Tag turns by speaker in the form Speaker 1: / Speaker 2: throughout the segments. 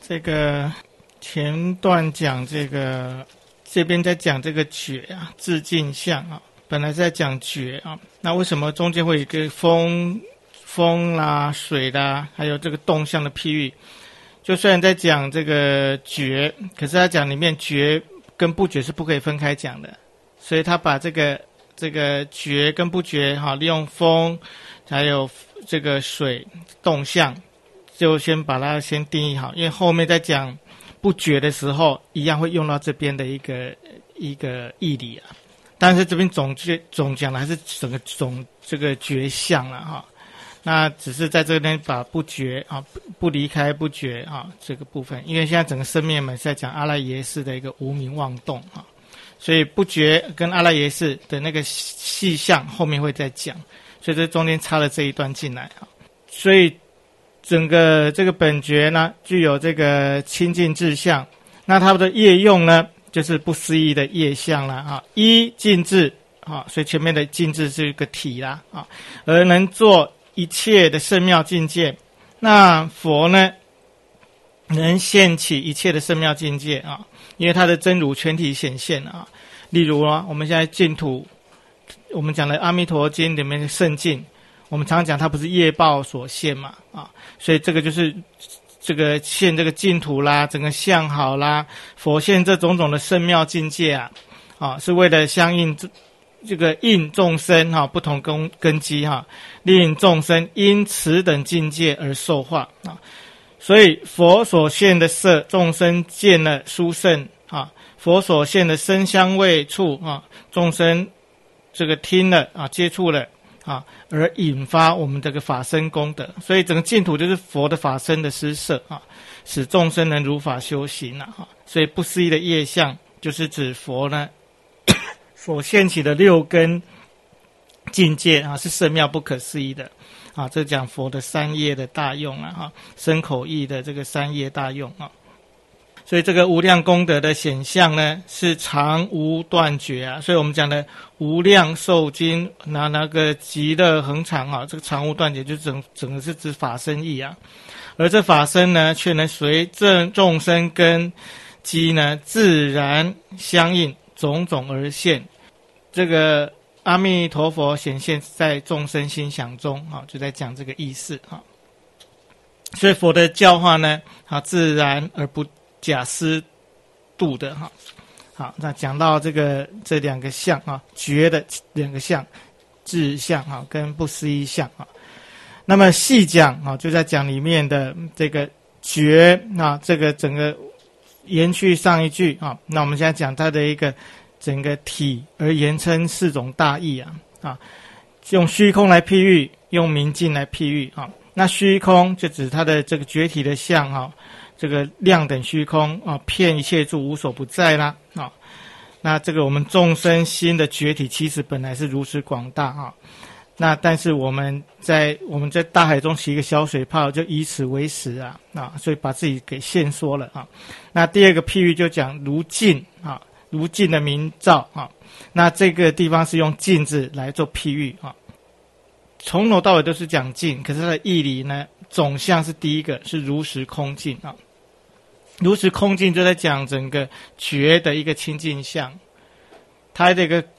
Speaker 1: 这个前段讲这边在讲这个觉啊，自镜相啊，本来是在讲觉啊，那为什么中间会有一个风啦、水啦，还有这个动向的譬喻？就虽然在讲这个觉，可是他讲里面觉跟不觉是不可以分开讲的，所以他把这个觉跟不觉哈，利用风还有这个水动向，就先把它先定义好，因为后面在讲不觉的时候，一样会用到这边的一个义理啊。但是这边总讲的还是整个这个觉相了哈。那只是在这边把不觉啊，不离开不觉啊这个部分，因为现在整个生灭门是在讲阿赖耶识的一个无明妄动啊，所以不觉跟阿赖耶识的那个细项后面会再讲，所以这中间插了这一段进来啊。所以整个这个本觉呢，具有这个清净智相，那它的业用呢，就是不思议的业相啦啊，一净智啊，所以前面的净智是一个体啦啊，而能做一切的圣妙境界。那佛呢，能现起一切的圣妙境界啊，因为它的真如全体显现啊。例如啊，我们现在净土，我们讲的《阿弥陀经》里面的圣境，我们常常讲它不是业报所现嘛啊，所以这个就是这个现这个净土啦，整个相好啦，佛现这种种的圣妙境界啊，是为了相应这个应众生哈，不同根基哈，令众生因此等境界而受化啊。所以佛所现的色，众生见了殊胜啊；佛所现的声香味触啊，众生这个听了啊，接触了啊，而引发我们这个法身功德。所以整个净土就是佛的法身的施设啊，使众生能如法修行啊。所以不思议的业相，就是指佛呢所现起的六根境界啊，是圣妙不可思议的啊。这讲佛的三业的大用啊，身口意的这个三业大用啊。所以这个无量功德的显象呢，是常无断绝啊。所以我们讲的无量寿经，那个极乐恒常啊，这个常无断绝就整个是指法身义啊。而这法身呢，却能随众生根基呢，自然相应，种种而现。这个阿弥陀佛显现在众生心想中啊，就在讲这个意思啊。所以佛的教化呢，自然而不假思度的哈。好，那讲到这两个相啊，觉的两个相，智相啊跟不思议相啊。那么细讲啊，就在讲里面的这个觉啊，这个整个延续上一句啊。那我们现在讲它的一个整个体而言称四种大义啊，用虚空来譬喻，用明镜来譬喻啊。那虚空就指它的这个觉体的相啊，这个量等虚空啊，遍一切处无所不在啦啊。那这个我们众生心的觉体其实本来是如此广大啊，那但是我们在大海中起一个小水泡，就以此为食啊，所以把自己给限缩了啊。那第二个譬喻就讲如镜啊。如镜的明照啊，那这个地方是用镜子来做譬喻啊。从头到尾都是讲镜，可是它的义理呢，总相是第一个是如实空镜啊。如实空镜就在讲整个觉的一个清净相，它的一个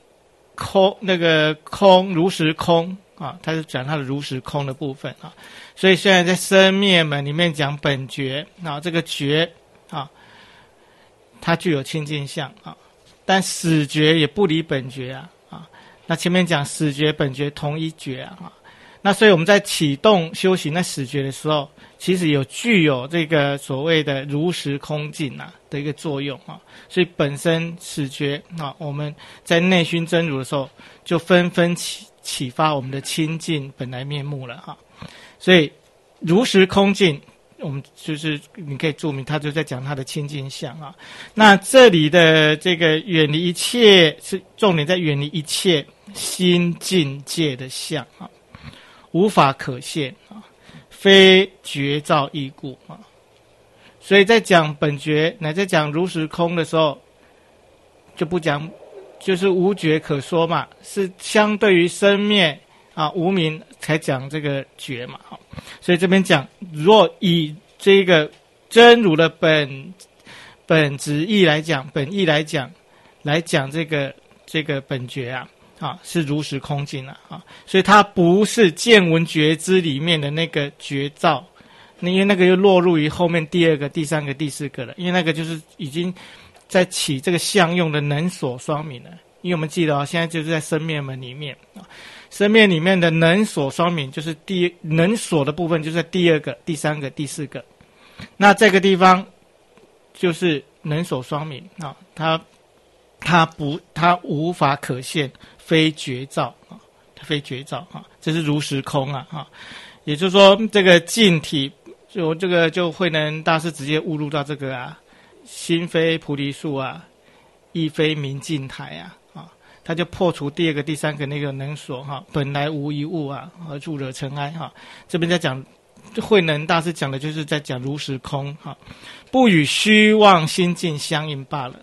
Speaker 1: 空如实空啊，它是讲它的如实空的部分啊。所以现在在生灭门里面讲本觉啊，这个觉啊，它具有清净相啊，但始觉也不离本觉啊。那前面讲始觉本觉同一觉啊，那所以我们在启动修行那始觉的时候，其实具有这个所谓的如实空镜的一个作用啊。所以本身始觉啊，我们在内熏真如的时候，就纷纷启发我们的清净本来面目了哈。所以如实空镜，我们就是你可以注明，他就在讲他的清净相啊。那这里的这个远离一切，是重点在远离一切心境界的相啊，无法可现啊，非觉照义故啊。所以在讲本觉乃在讲如实空的时候，就不讲，就是无觉可说嘛，是相对于生灭啊无明才讲这个觉嘛。所以这边讲，若以这个真如的本质义来讲，本义来讲这个本觉是如实空境所以它不是见闻觉知里面的那个觉照，因为那个又落入于后面第二个、第三个、第四个了，因为那个就是已经在起这个相用的能所双泯了。因为我们记得现在就是在生灭门里面生灭里面的能所双泯就是能所的部分，就是在第二个、第三个、第四个。那这个地方就是能所双泯它无法可现，非觉照非觉照这是如实空也就是说，这个净体就慧能大师直接悟入到这个心非菩提树亦非明镜台他就破除第二个、第三个那个能所本来无一物何处惹尘埃这边在讲慧能大师讲的就是在讲如实空不与虚妄心境相应罢了。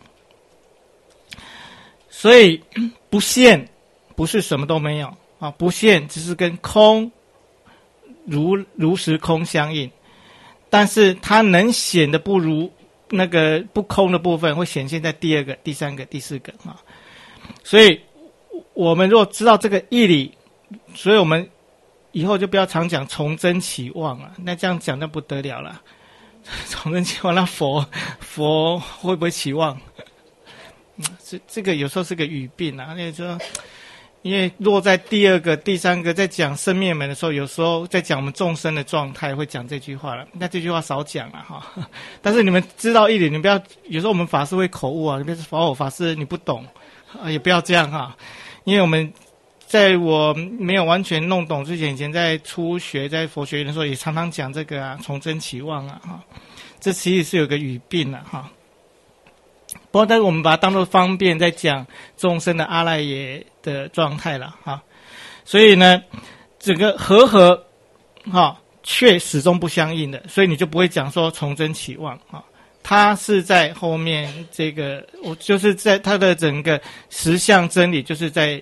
Speaker 1: 所以不现不是什么都没有不现只是跟空如实空相应，但是它能显的不如那个不空的部分会显现在第二个、第三个、第四个所以我们如果知道这个义理，所以我们以后就不要常讲从真起妄那这样讲就不得了了。从真起妄，那佛会不会起妄？这个有时候是个语病那就说，因为落在第二个、第三个在讲生灭门的时候，有时候在讲我们众生的状态会讲这句话了，那这句话少讲了但是你们知道一点，你不要有时候我们法师会口误你别说法师你不懂也不要这样因为我们在我没有完全弄懂之前，以前在初学在佛学院的时候，也常常讲这个从真起妄这其实是有个语病不过但是我们把它当作方便在讲众生的阿赖耶的状态了所以呢整个和却始终不相应的，所以你就不会讲说从真起妄它是在后面这个，我就是在它的整个实相真理，就是在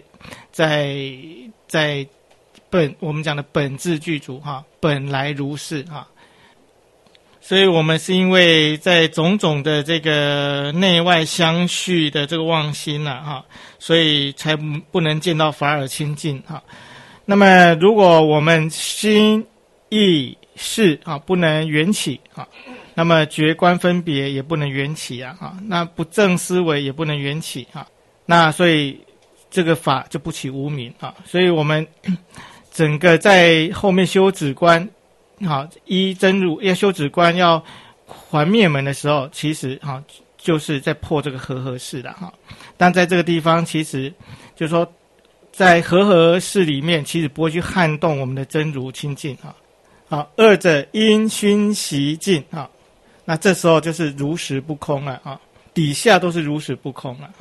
Speaker 1: 我们讲的本质具足本来如是所以我们是因为在种种的这个内外相续的这个妄心所以才不能见到法尔清净那么如果我们心意识不能缘起那么觉观分别也不能缘起那不正思维也不能缘起那所以这个法就不起无明所以我们整个在后面修止观依真如要修止观要还灭门的时候，其实就是在破这个和事的但在这个地方其实就是说在和事里面其实不会去撼动我们的真如清净二者因熏习尽那这时候就是如实不空了底下都是如实不空了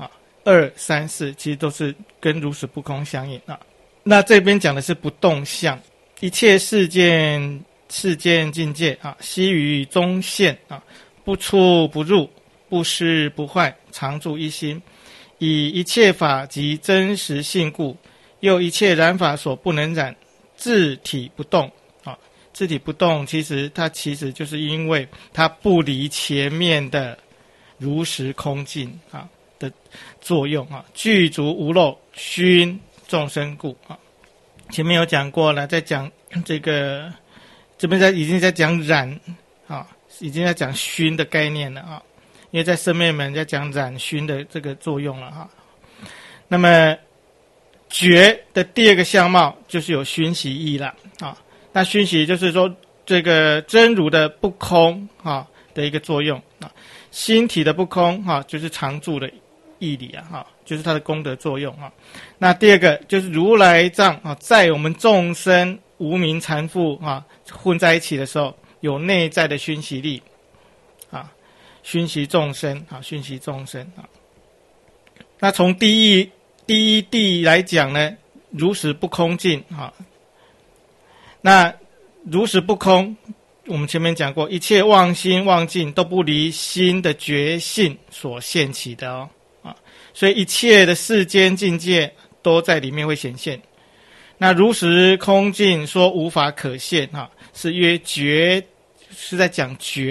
Speaker 1: 2、3、4其实都是跟如实不空相应那这边讲的是不动相，一切世间境界悉于中现不出不入，不失不坏，常住一心，以一切法及真实性故，又一切染法所不能染，自体不动自体不动，它其实就是因为它不离前面的如实空境的作用具足无漏，熏众生故前面有讲过了，在讲这个这边已经在讲染已经在讲熏的概念了因为在生灭门在讲染熏的这个作用了那么觉的第二个相貌就是有熏习义了那熏习就是说这个真如的不空的一个作用心体的不空就是常住的义理就是它的功德作用那第二个就是如来藏在我们众生无明缠缚混在一起的时候，有内在的熏习力熏习众生熏习众生那从第一谛来讲呢，如实不空境那如实不空，我们前面讲过，一切妄心妄境都不离心的觉性所现起的所以一切的世间境界都在里面会显现。那如实空境说无法可现是曰觉，是在讲觉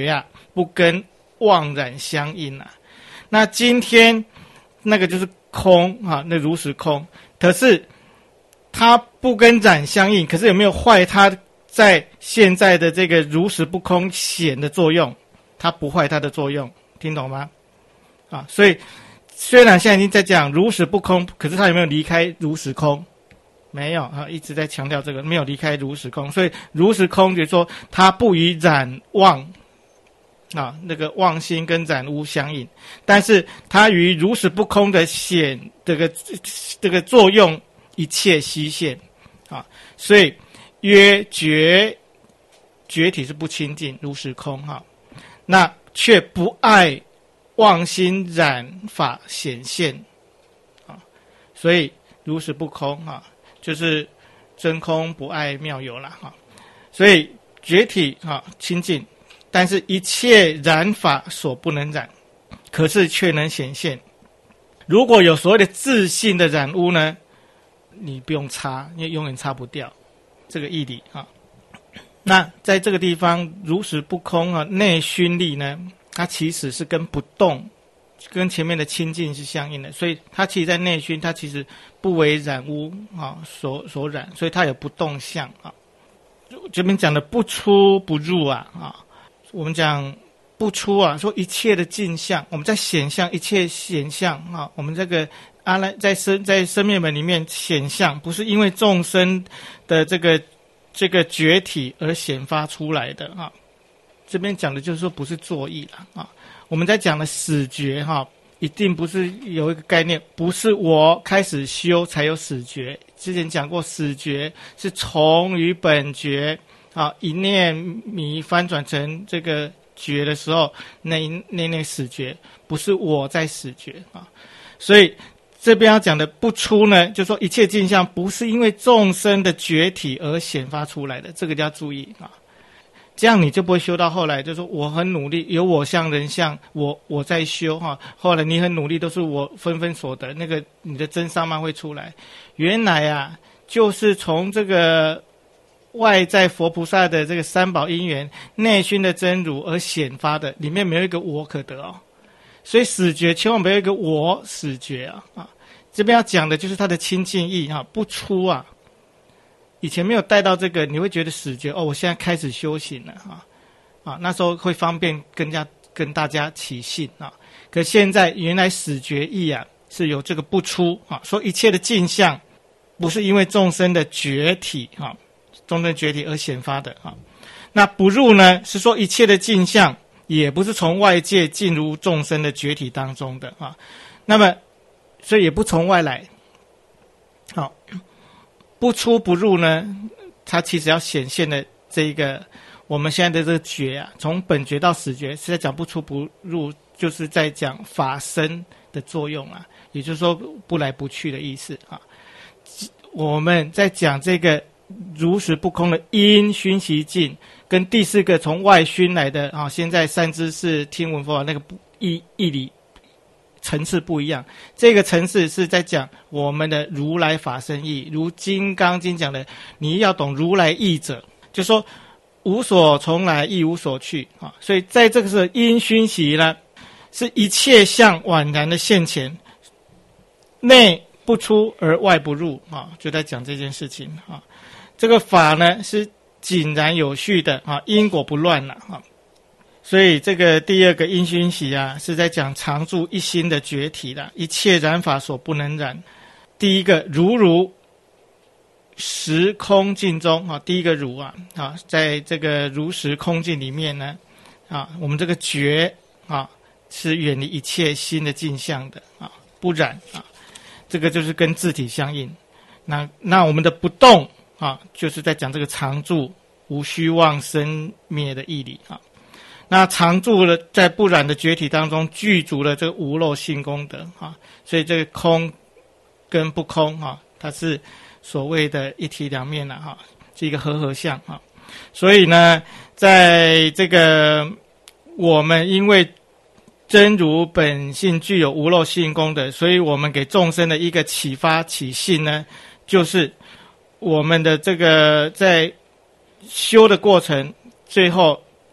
Speaker 1: 不跟妄染相应啊。那今天那个就是空啊，那如实空，可是它不跟染相应，可是有没有坏它在现在的这个如实不空显的作用？它不坏它的作用，听懂吗？啊，所以虽然现在已经在讲如实不空，可是它有没有离开如实空？没有啊，一直在强调这个没有离开如实空，所以如实空就是说它不与染妄啊，那个妄心跟染污相应，但是它与如实不空的显这个作用一切悉现啊，所以曰觉体是不清净如实空哈，那却不爱妄心染法显现啊，所以如实不空啊，就是真空不爱妙有了哈，所以觉体啊清净。但是一切染法所不能染，可是却能显现。如果有所谓的自性的染污呢，你不用擦，因为永远擦不掉这个义理啊。那在这个地方如实不空啊，内熏力呢，它其实是跟不动，跟前面的清净是相应的，所以它其实在内熏，它其实不为染污啊所染，所以它有不动相啊。这边讲的不出不入啊。我们讲不出啊，说一切的镜像，我们在显象一切显象啊，我们这个阿赖在生灭门里面显象，不是因为众生的这个觉体而显发出来的啊。这边讲的就是说不是作意了啊。我们在讲的始觉哈，一定不是有一个概念，不是我开始修才有始觉。之前讲过，始觉是从于本觉。啊，一念迷翻转成这个觉的时候，那始觉不是我在始觉啊，所以这边要讲的不出呢，就说一切镜像不是因为众生的觉体而显发出来的，这个就要注意啊。这样你就不会修到后来，就说我很努力，有我相人相，我在修哈。后来你很努力，都是我纷纷所得，那个你的真上慢会出来。原来啊，就是从这个。外在佛菩萨的这个三宝因缘内熏的真如而显发的，里面没有一个我可得哦，所以始觉千万不要有一个我始觉啊！这边要讲的就是它的清净意啊，不出啊。以前没有带到这个，你会觉得始觉哦，我现在开始修行了啊，那时候会方便跟大家起信啊。可现在原来始觉意啊是有这个不出啊，说一切的镜像不是因为众生的觉体啊。众生觉体而显发的啊，那不入呢？是说一切的镜像也不是从外界进入众生的觉体当中的啊，那么所以也不从外来。好，不出不入呢，它其实要显现的这一个我们现在的这个觉啊，从本觉到始觉是在讲不出不入，就是在讲法身的作用啊，也就是说不来不去的意思啊。我们在讲这个。如实不空的因熏习境，跟第四个从外熏来的啊，现在三知识听闻佛法那个义理层次不一样。这个层次是在讲我们的如来法身义，如《金刚经》讲的，你要懂如来义者，就说无所从来，亦无所去啊。所以在这个是因熏习呢，是一切相宛然的现前，内不出而外不入啊，就在讲这件事情啊。这个法呢是井然有序的啊，因果不乱了啊，所以这个第二个因熏习啊，是在讲常住一心的觉体的，一切染法所不能染。第一个如实空境中啊，第一个如啊，在这个如实空境里面呢啊，我们这个觉啊是远离一切心的镜像的啊，不染啊，这个就是跟自体相应。那我们的不动。啊，就是在讲这个常住无虚妄生灭的义理啊。那常住了在不染的觉体当中，具足了这个无漏性功德啊。所以这个空跟不空啊，它是所谓的一体两面哈，是一个和相啊。所以呢，在这个我们因为真如本性具有无漏性功德，所以我们给众生的一个启发起信呢，就是我们的这个在修的过程，最后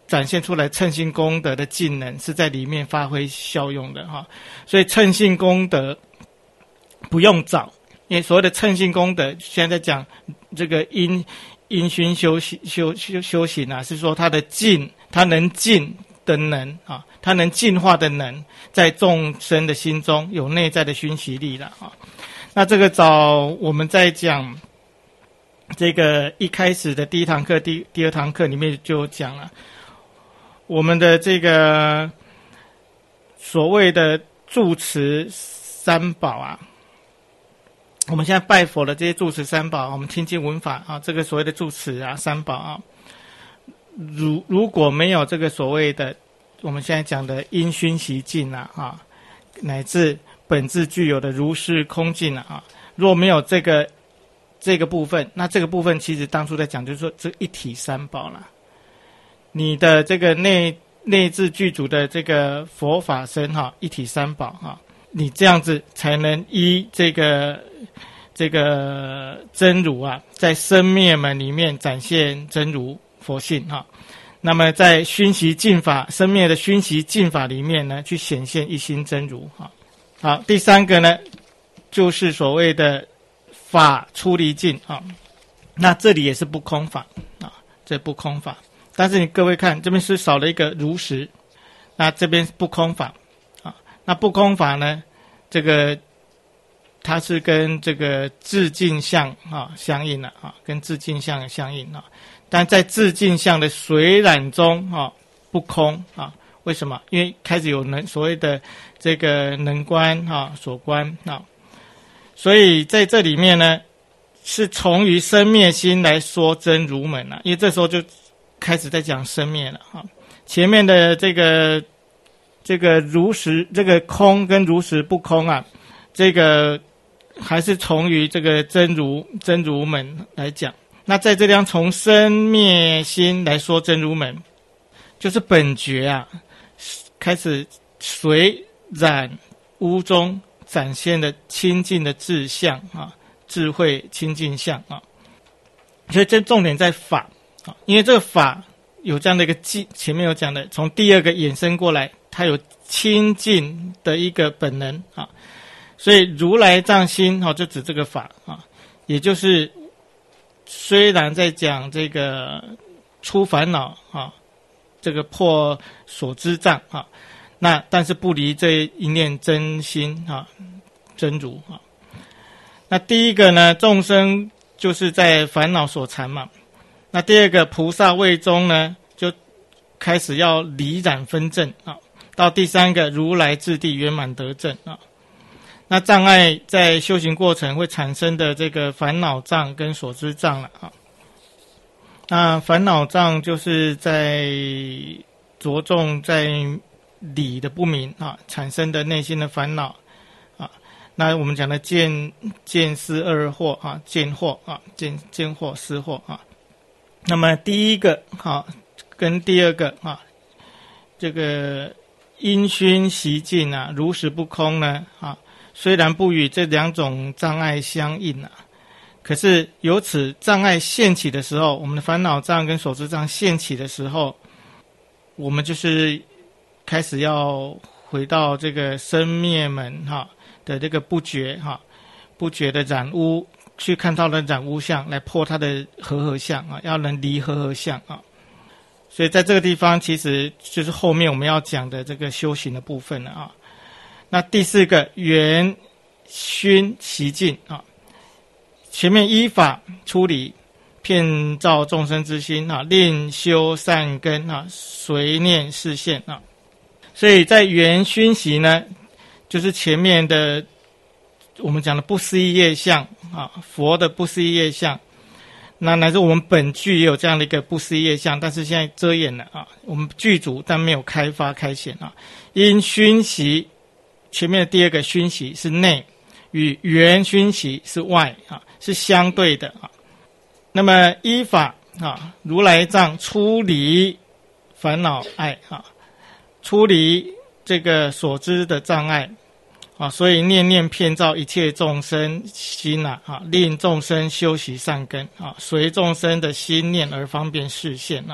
Speaker 1: 展现出来称性功德的技能是在里面发挥效用的哈。所以称性功德不用找，因为所谓的称性功德，现在在讲这个因熏修行啊，是说它的净，它能净的能啊，它能净化的能，在众生的心中有内在的熏习力了啊。那这个早我们在讲这个一开始的第一堂课、第二堂课里面就讲了，我们的这个所谓的住持三宝啊，我们现在拜佛的这些住持三宝，我们听经闻法啊，这个所谓的住持啊三宝啊，如果没有这个所谓的我们现在讲的因熏习净啊，乃至本质具有的如是空净啊，若没有这个部分，那这个部分其实当初在讲就是说这一体三宝啦，你的这个内自具足的这个佛法身哈，一体三宝哈，你这样子才能依这个真如啊，在生灭门里面展现真如佛性哈。那么在熏习净法生灭的熏习净法里面呢，去显现一心真如哈。好，第三个呢，就是所谓的法出离境啊。那这里也是不空法啊，这不空法。但是你各位看，这边是少了一个如实，那这边不空法啊。那不空法呢，这个它是跟这个自净相啊相应的啊，跟自净相相应啊。但在自净相的随染中啊，不空啊。为什么？因为开始有所谓的这个能观啊、所观啊，所以在这里面呢，是从于生灭心来说真如门啊。因为这时候就开始在讲生灭了啊。前面的这个如实，这个空跟如实不空啊，这个还是从于这个真如门来讲。那在这地从生灭心来说真如门，就是本觉啊，开始随染污中展现的清净的智相啊，智慧清净相啊。所以这重点在法啊，因为这个法有这样的一个前面有讲的，从第二个衍生过来，它有清净的一个本能啊。所以如来藏心就指这个法啊，也就是虽然在讲这个出烦恼啊，这个破所知障啊，那但是不离这一念真心啊，真如啊。那第一个呢，众生就是在烦恼所缠嘛。那第二个菩萨位中呢，就开始要离染分证啊。到第三个如来智地圆满得证啊。那障碍在修行过程会产生的这个烦恼障跟所知障了啊。那烦恼障就是在着重在理的不明啊产生的内心的烦恼啊。那我们讲的见思二惑啊，见惑啊，见惑思惑啊。那么第一个跟第二个这个因熏习净啊，如实不空呢虽然不与这两种障碍相应可是由此障碍现起的时候，我们的烦恼障跟所知障现起的时候，我们就是开始要回到这个生灭门的这个不觉的染污，去看到的染污相，来破它的和相要能离和相所以在这个地方其实就是后面我们要讲的这个修行的部分了那第四个圆熏习净前面依法出离，遍照众生之心令修善根随念示现所以在圆熏习呢，就是前面的我们讲的不思议业相佛的不思议业相，那乃至我们本具也有这样的一个不思议业相，但是现在遮掩了我们具足但没有开发开显因熏习前面的第二个熏习是内，与圆熏习是外是相对的那么依法如来藏出离烦恼爱出离这个所知的障碍所以念念遍照一切众生心令众生修习善根随众生的心念而方便示现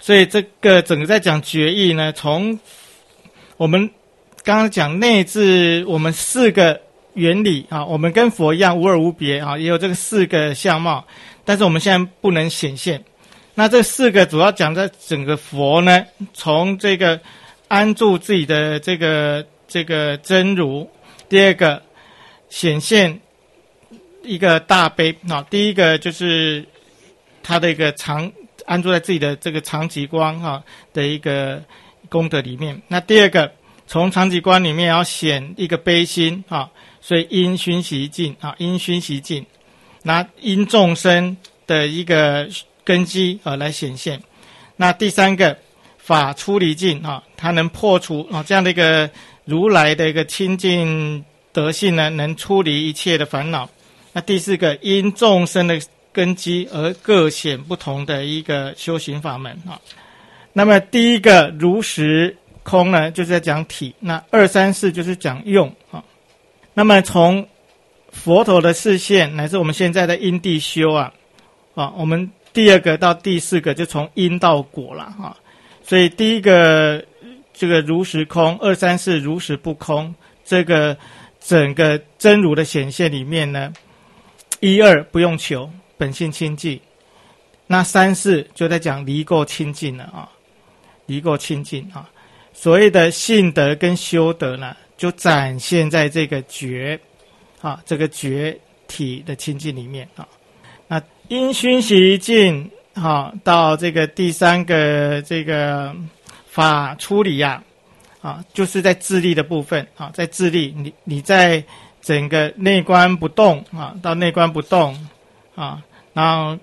Speaker 1: 所以这个整个在讲觉义呢，从我们刚刚讲内置我们4个原理啊，我们跟佛一样无二无别啊，也有这个4个相貌，但是我们现在不能显现。那这4个主要讲在整个佛呢，从这个安住自己的这个真如，第二个显现一个大悲啊，第一个就是他的一个安住在自己的这个常寂光啊的一个功德里面。那第二个从常寂光里面要显一个悲心啊，所以因熏习尽啊，因熏习尽，那因众生的一个根基来显现。那第三个法出离尽啊，它能破除啊这样的一个如来的一个清净德性呢，能出离一切的烦恼。那第四个因众生的根基而各显不同的一个修行法门啊。那么第一个如实空呢，就是在讲体；那2、3、4就是讲用啊。那么从佛陀的视线乃至我们现在的因地修啊，我们第2个到第4个就从因到果了啊。所以第一个这个如实空，2、3、4如实不空，这个整个真如的显现里面呢，1、2不用求，本性清净。那3、4就在讲离垢清净了啊，离垢清净啊。所谓的信德跟修德呢，就展现在这个觉啊，这个觉体的清净里面啊。那因熏习尽啊，到这个第3个这个法出离啊，就是在自利的部分啊，在自利，你在整个内观不动啊，到内观不动啊，然后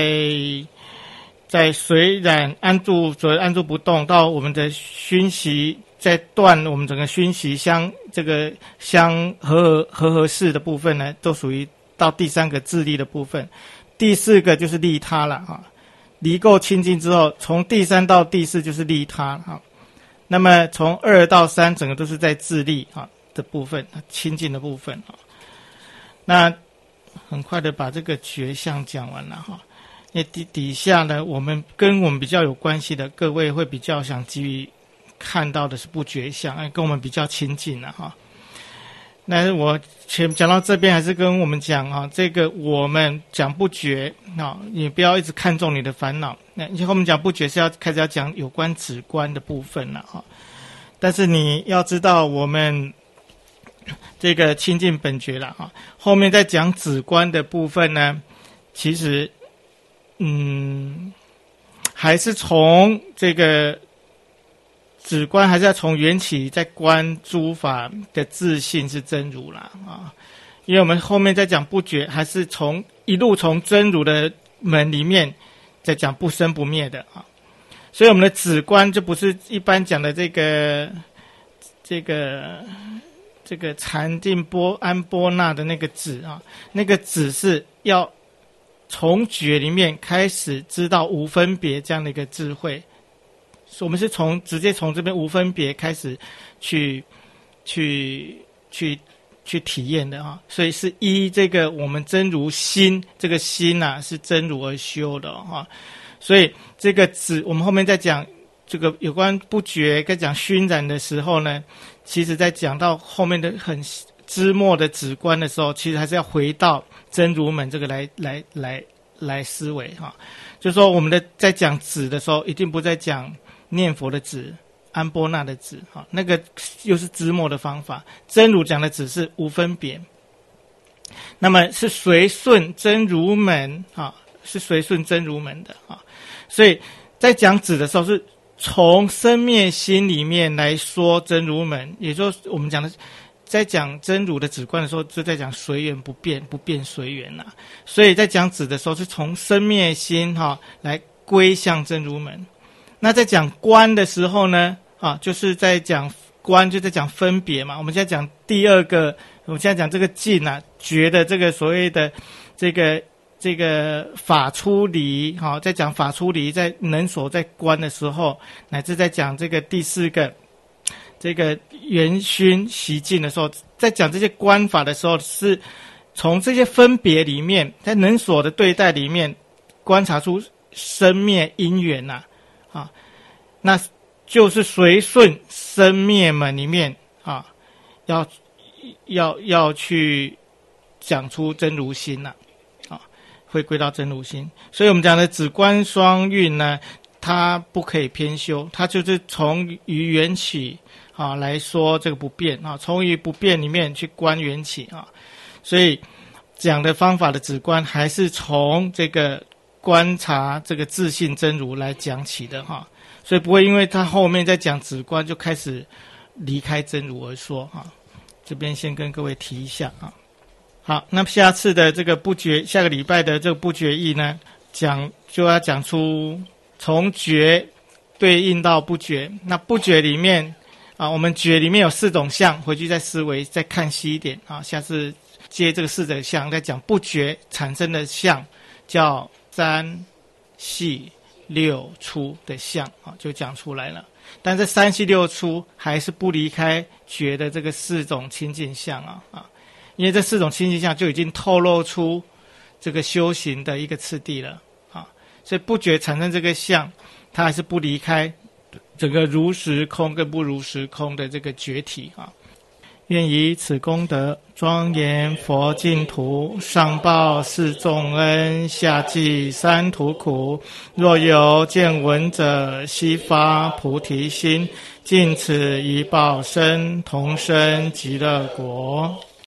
Speaker 1: 在随染安住不动，到我们的熏习，在断我们整个熏习相合适的部分呢，都属于到第3个自利的部分。第4个就是利他了啊，离垢清净之后，从第3到第4就是利他啊。那么从2到3整个都是在自利啊的部分，清净的部分啊。那很快的把这个觉相讲完了哈。因为底下呢，我们比较有关系的各位会比较想基于看到的是不觉相，跟我们比较亲近了哈。那我讲到这边，还是跟我们讲啊，这个我们讲不觉啊，你不要一直看重你的烦恼。那以后我们讲不觉是开始要讲有关止观的部分了哈。但是你要知道，我们这个清净本觉了哈，后面在讲止观的部分呢，其实还是从这个止观，还是要从缘起在观诸法的自性是真如啦啊。因为我们后面在讲不觉，还是一路从真如的门里面在讲不生不灭的啊。所以我们的止观就不是一般讲的这个禅定安波那的那个止啊，那个止是要从觉里面开始知道无分别这样的一个智慧。我们是直接从这边无分别开始去体验的啊，所以是依这个我们真如心，这个心啊是真如而修的啊。所以这个止，我们后面在讲这个有关不觉跟讲熏染的时候呢，其实在讲到后面的很枝末的止观的时候，其实还是要回到真如门这个来思维哈。就是说我们在讲止的时候，一定不在讲念佛的止、安波那的止哈，那个又是枝末的方法。真如讲的止是无分别，那么是随顺真如门啊，是随顺真如门的啊。所以在讲止的时候，是从生灭心里面来说真如门，也就是我们讲的。在讲真如的止观的时候，就在讲随缘不变，不变随缘啦。所以在讲止的时候，是从生灭心来归向真如门。那在讲观的时候呢，就是在讲观，就在讲分别嘛。我们现在讲第2个，我们现在讲这个尽啊，觉的这个所谓的这个法出离，在讲法出离，在能所在观的时候，乃至在讲这个第4个。这个元熏习尽的时候，在讲这些观法的时候，是从这些分别里面，在能所的对待里面，观察出生灭因缘呐， 啊，那就是随顺生灭门里面啊，要去讲出真如心了啊，回归到真如心。所以我们讲的止观双运呢，它不可以偏修，它就是从于缘起啊来说这个不变啊，从于不变里面去观缘起啊，所以讲的方法的止观还是从这个观察这个自性真如来讲起的哈，所以不会因为他后面在讲止观就开始离开真如而说哈。这边先跟各位提一下啊。好，那下次的这个不觉，下个礼拜的这个不觉义呢，就要讲出从觉对应到不觉。那不觉里面啊，我们觉里面有4种相，回去再思维再看细一点啊。下次接这个4种相，再讲不觉产生的相，叫3细6出的相啊，就讲出来了。但这3细6出还是不离开觉的这个4种清净相啊，因为这4种清净相就已经透露出这个修行的一个次第了啊，所以不觉产生这个相，它还是不离开整个如实空跟不如实空的这个觉体啊。愿以此功德庄严佛净土，上报四重恩，下济三途苦。若有见闻者，悉发菩提心，尽此一报身，同生极乐国。